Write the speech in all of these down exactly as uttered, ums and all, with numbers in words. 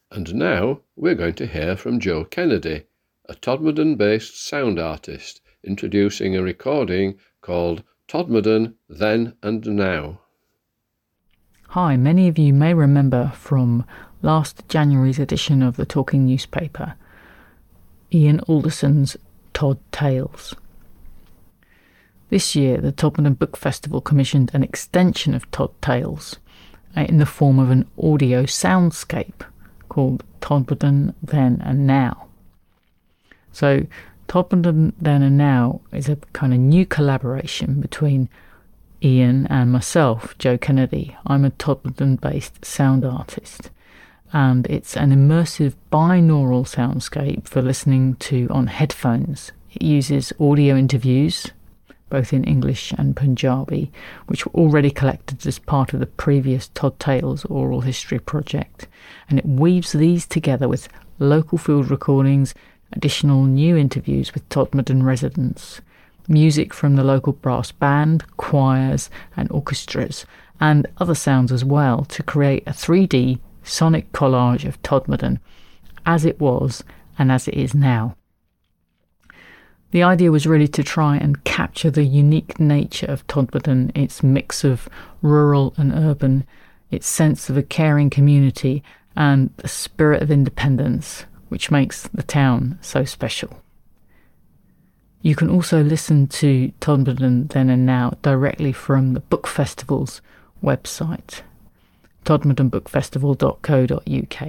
And now we're going to hear from Joe Kennedy, a Todmorden-based sound artist, introducing a recording called Todmorden Then and Now. Hi, many of you may remember from last January's edition of the Talking Newspaper, Ian Alderson's Todd Tales. This year, the Todmorden Book Festival commissioned an extension of Todd Tales in the form of an audio soundscape called Todmorden Then and Now. So, Todmorden Then and Now is a kind of new collaboration between Ian and myself, Joe Kennedy. I'm a Todmorden-based sound artist, and it's an immersive binaural soundscape for listening to on headphones. It uses audio interviews, both in English and Punjabi, which were already collected as part of the previous Todd Tales Oral History project, and it weaves these together with local field recordings, additional new interviews with Todmorden residents, music from the local brass band, choirs and orchestras, and other sounds as well, to create a three D sonic collage of Todmorden as it was and as it is now. The idea was really to try and capture the unique nature of Todmorden, its mix of rural and urban, its sense of a caring community and the spirit of independence, which makes the town so special. You can also listen to Todmorden Then and Now directly from the Book Festival's website, todmorden book festival dot co dot uk.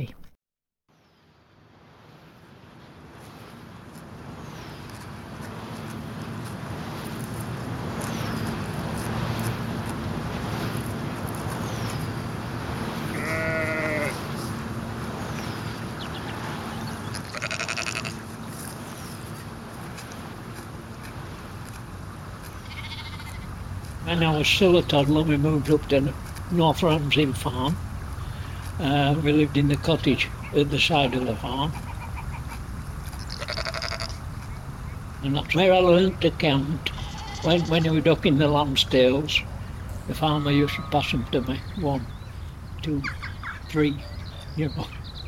When I was still a toddler, we moved up to North Ramsey Farm. Uh, we lived in the cottage at the side of the farm. And that's where I learnt to count. When, when we were ducking the lamb's tails, the farmer used to pass them to me. One, two, three, you know.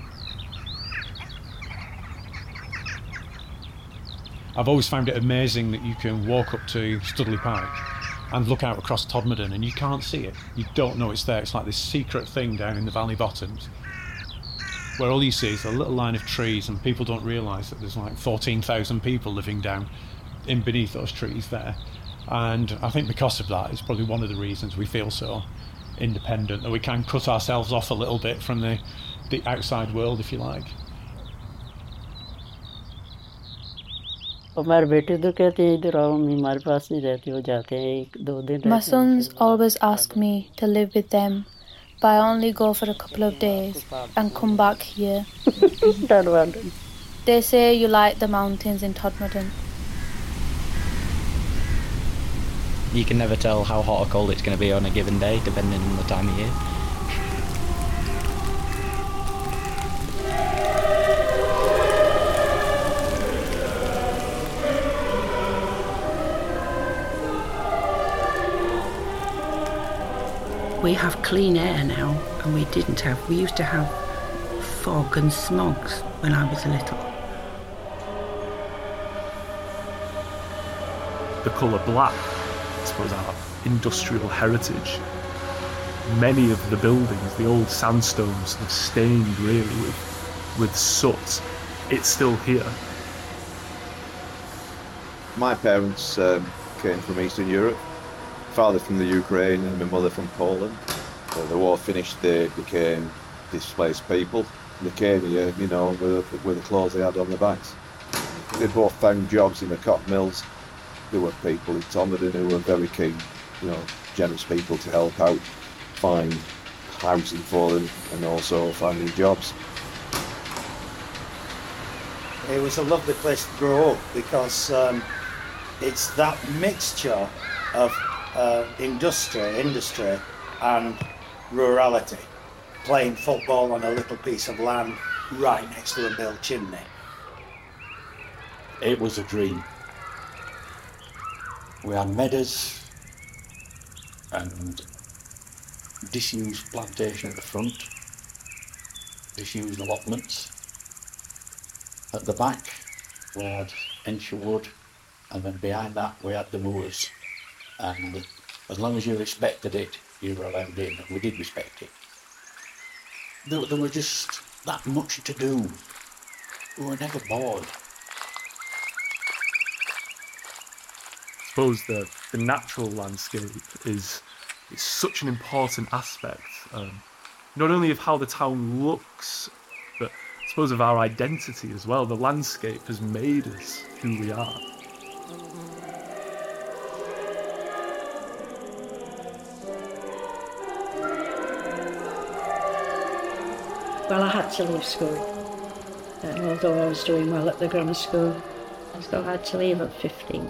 I've always found it amazing that you can walk up to Studley Park and look out across Todmorden and you can't see it. You don't know it's there. It's like this secret thing down in the valley bottoms where all you see is a little line of trees, and people don't realise that there's like fourteen thousand people living down in beneath those trees there. And I think because of that, it's probably one of the reasons we feel so independent, that we can cut ourselves off a little bit from the, the outside world, if you like. My sons always ask me to live with them, but I only go for a couple of days and come back here. They say you like the mountains in Todmorden. You can never tell how hot or cold it's going to be on a given day, depending on the time of year. We have clean air now, and we didn't have. We used to have fog and smogs when I was little. The colour black, I suppose, our industrial heritage. Many of the buildings, the old sandstones, have stained really with, with soot. It's still here. My parents um, came from Eastern Europe. Father from the Ukraine and my mother from Poland. So the war finished, they became displaced people. They came here, you know, with, with the clothes they had on their backs. They both found jobs in the cotton mills. There were people in Todmorden who were very keen, you know, generous people to help out, find housing for them and also finding jobs. It was a lovely place to grow up because um, it's that mixture of Uh, industry, industry and rurality, playing football on a little piece of land right next to a mill chimney. It was a dream. We had meadows and disused plantation at the front. disused allotments. At the back we had Ensure Wood, and then behind that we had the moors. And as long as you respected it, you were allowed in, and we did respect it. There, there was just that much to do. We were never bored. I suppose the, the natural landscape is, is such an important aspect, um, not only of how the town looks, but I suppose of our identity as well. The landscape has made us who we are. Well, I had to leave school, uh, although I was doing well at the grammar school, so I had to leave at fifteen.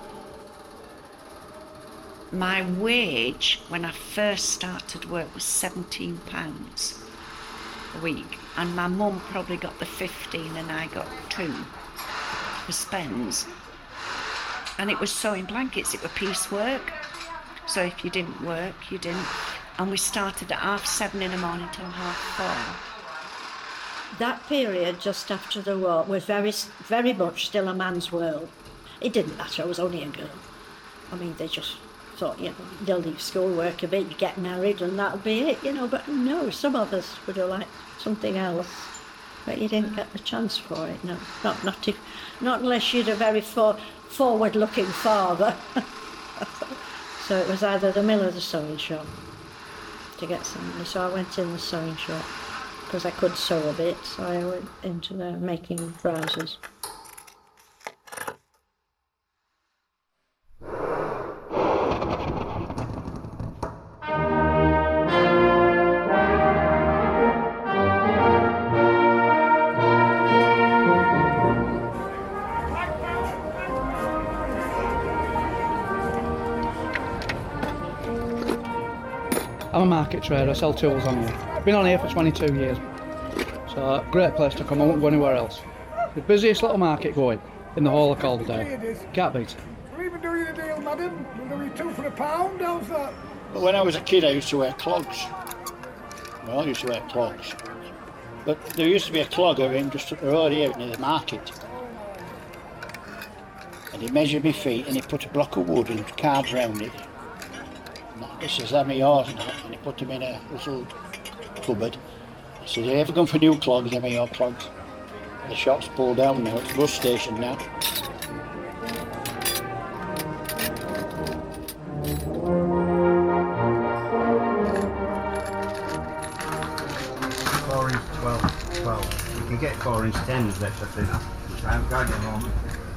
My wage when I first started work was seventeen pounds a week, and my mum probably got the fifteen and I got two for spends. And it was sewing blankets, it was piecework, so if you didn't work, you didn't. And we started at half seven in the morning till half four. That period just after the war was very, very much still a man's world. It didn't matter, I was only a girl. I mean, they just thought, you know, they'll leave schoolwork a bit, you get married and that'll be it, you know, but no, some of us would have liked something else. But you didn't get the chance for it, no. Not not, if, not unless you'd a very for, forward-looking father. So it was either the mill or the sewing shop to get some money. So I went in the sewing shop because I could sew a bit, so I went into there making trousers. I'm a market trader, I sell tools on here. I've been on here for twenty-two years. So, great place to come, I won't go anywhere else. The busiest little market going in the whole of Calderdale. Can't beat it. We'll even do you the deal, madam. We'll do you two for a pound, how's that? But when I was a kid, I used to wear clogs. Well, I used to wear clogs. But there used to be a clogger in just up the road here near the market. And he measured my feet and he put a block of wood and carved round it. This is how many yours now, and he put them in a little cupboard. He said, "Have you ever gone for new clogs? How many your clogs?" The shop's pulled down now, it's a bus station now. Four inch twelve, twelve. You can get four inch tens better thinner. I haven't got them on.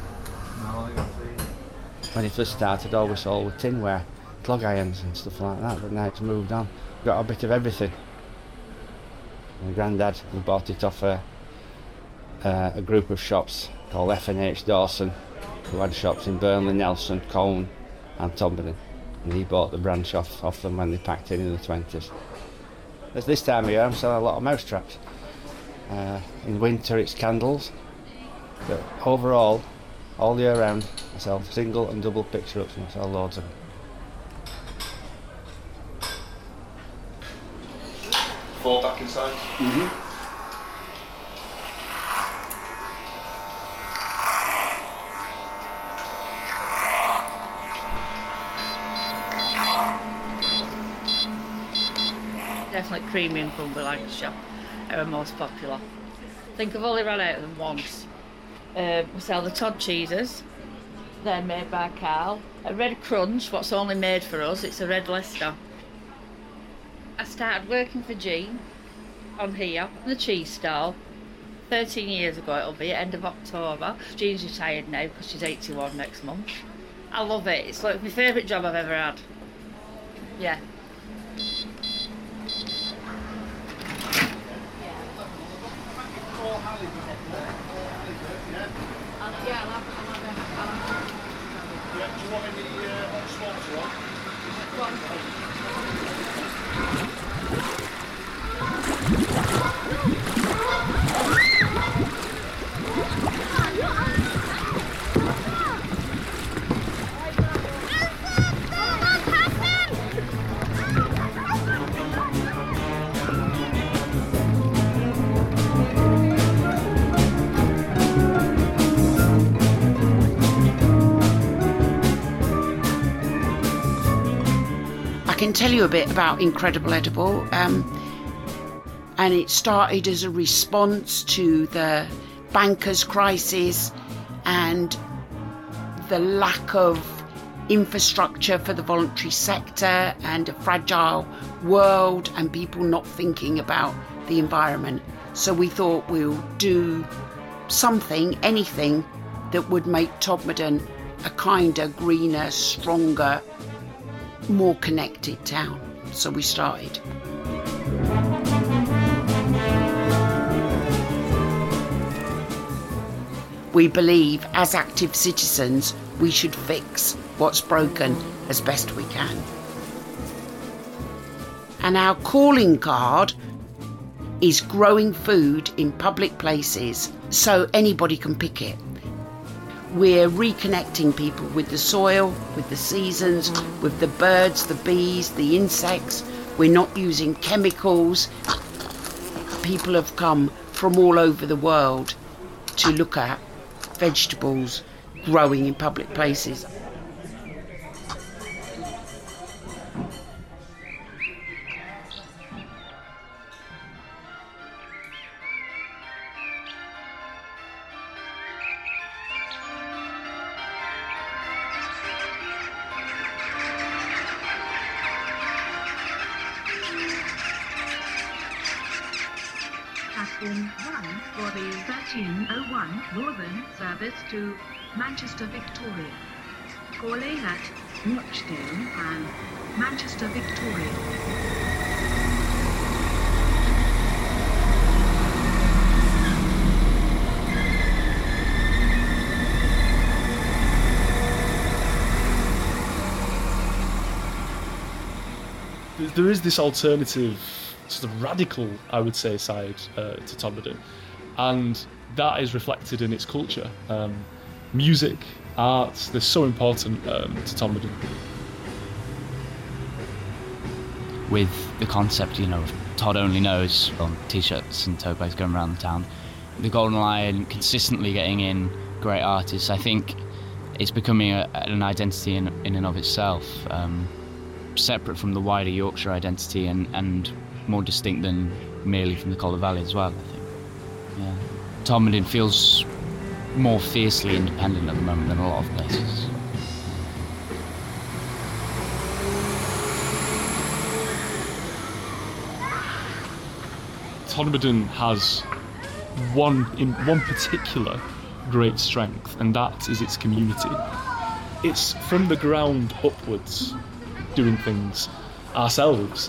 When he first started, all we sold were tinware, clog irons and stuff like that, but now it's moved on. Got a bit of everything. My granddad, he bought it off a, uh, a group of shops called F and H Dawson, who had shops in Burnley, Nelson, Colne and Todmorden, and he bought the branch off, off them when they packed in in the twenties. At this time of year I'm selling a lot of mousetraps. Uh, in winter it's candles, but overall, all year round, I sell single and double picture-ups and I sell loads of them. Four back inside? Mm-hmm. Definitely Creamy and Crumble Lancashire are the most popular. I think I've only run out of them once. Uh, we sell the Todd cheeses, they're made by Carl. A Red Crunch, what's only made for us, it's a Red Leicester. I started working for Jean on here, in the cheese stall, thirteen years ago it'll be, end of October. Jean's retired now because she's eighty-one next month. I love it, it's like my favourite job I've ever had. Yeah. Do you want any uh, hot smokes tell you a bit about Incredible Edible. Um, and it started as a response to the bankers' crisis and the lack of infrastructure for the voluntary sector and a fragile world and people not thinking about the environment. So we thought we'll do something, anything, that would make Todmorden a kinder, greener, stronger, more connected town. So we started. We believe, as active citizens, we should fix what's broken as best we can. And our calling card is growing food in public places so anybody can pick it. We're reconnecting people with the soil, with the seasons, with the birds, the bees, the insects. We're not using chemicals. People have come from all over the world to look at vegetables growing in public places. Platform one for the thirteen oh one Northern service to Manchester Victoria. Calling at Rochdale and Manchester Victoria. There is this alternative, sort of radical, I would say, side uh, to Todmorden, and that is reflected in its culture. Um, music, arts, they're so important um, to Todmorden. With the concept, you know, of Todd Only Knows on t-shirts and tote bags going around the town, the Golden Lion consistently getting in great artists, I think it's becoming a, an identity in, in and of itself, um, separate from the wider Yorkshire identity and, and more distinct than merely from the Calder Valley as well, I think. Yeah. Todmorden feels more fiercely independent at the moment than a lot of places. Todmorden has one in one particular great strength, and that is its community. It's from the ground upwards, doing things ourselves.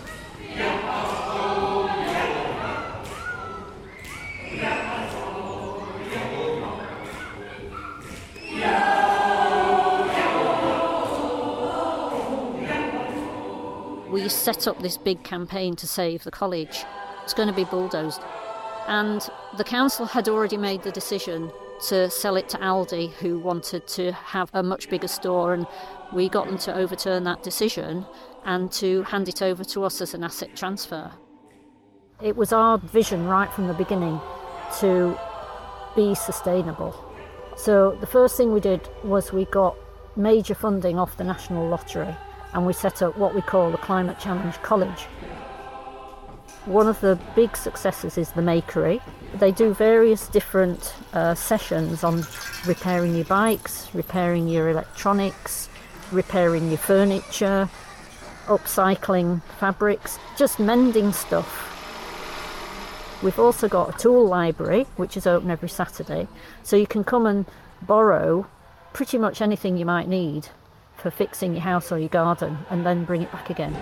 We set up this big campaign to save the college. It's going to be bulldozed. And the council had already made the decision to sell it to Aldi, who wanted to have a much bigger store, and we got them to overturn that decision and to hand it over to us as an asset transfer. It was our vision right from the beginning to be sustainable. So the first thing we did was we got major funding off the National Lottery, and we set up what we call the Climate Challenge College. One of the big successes is the Makery. They do various different uh, sessions on repairing your bikes, repairing your electronics, repairing your furniture, upcycling fabrics, just mending stuff. We've also got a tool library, which is open every Saturday, so you can come and borrow pretty much anything you might need for fixing your house or your garden and then bring it back again.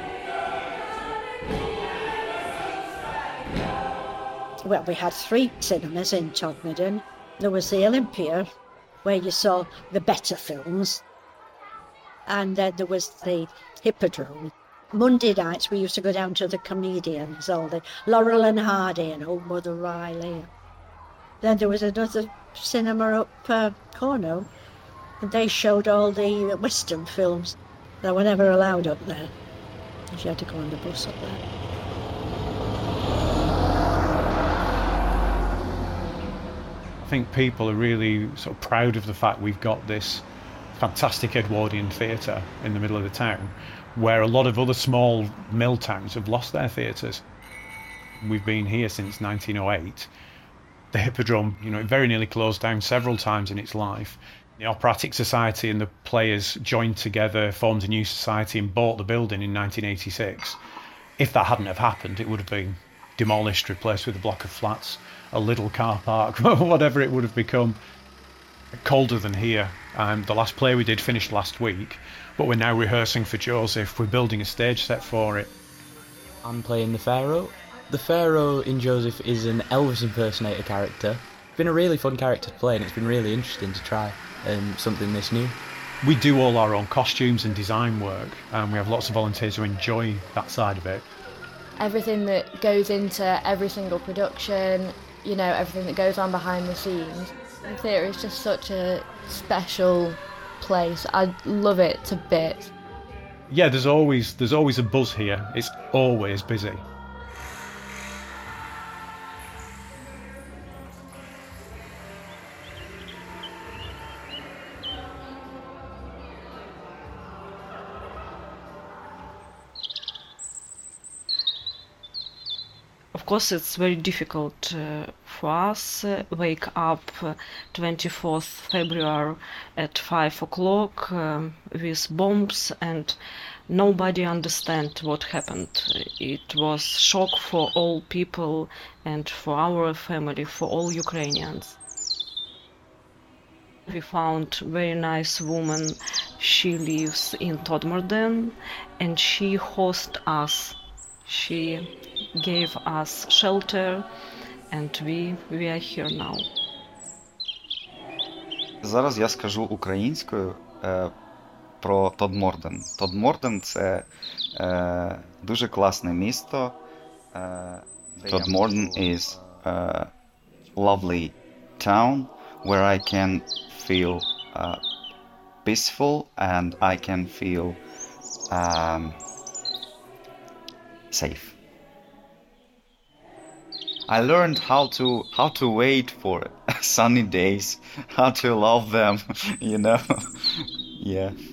Well, we had three cinemas in Todmorden. There was the Olympia, where you saw the better films, and then there was the Hippodrome. Monday nights we used to go down to the comedians, all the Laurel and Hardy and Old Mother Riley. Then there was another cinema up uh, Cornwall, and they showed all the Western films that were never allowed up there. You had to go on the bus up there. I think people are really sort of proud of the fact we've got this fantastic Edwardian theatre in the middle of the town, where a lot of other small mill towns have lost their theatres. We've been here since nineteen oh eight. The Hippodrome, you know, it very nearly closed down several times in its life. The Operatic Society and the players joined together, formed a new society and bought the building in nineteen eighty-six. If that hadn't have happened, it would have been demolished, replaced with a block of flats, a little car park, whatever it would have become. Colder than here. Um, the last play we did finished last week, but we're now rehearsing for Joseph. We're building a stage set for it. I'm playing the Pharaoh. The Pharaoh in Joseph is an Elvis impersonator character. It's been a really fun character to play, and it's been really interesting to try um, something this new. We do all our own costumes and design work, and we have lots of volunteers who enjoy that side of it. Everything that goes into every single production, you know, everything that goes on behind the scenes. The theatre is just such a special place. I love it to bits. Yeah, there's always there's always a buzz here. It's always busy. Of course, it's very difficult uh, for us. Uh, wake up uh, twenty-fourth February at five o'clock um, with bombs, and nobody understand what happened. It was shock for all people and for our family, for all Ukrainians. We found very nice woman. She lives in Todmorden, and she host us. She gave us shelter, and we, we are here now. Зараз я скажу українською е, про Тодморден. Тодморден – це е, дуже класне місто. Е, Тодморден is a lovely town where I can feel uh, peaceful and I can feel um, safe. I learned how to how to wait for sunny days, how to love them, you know. Yeah.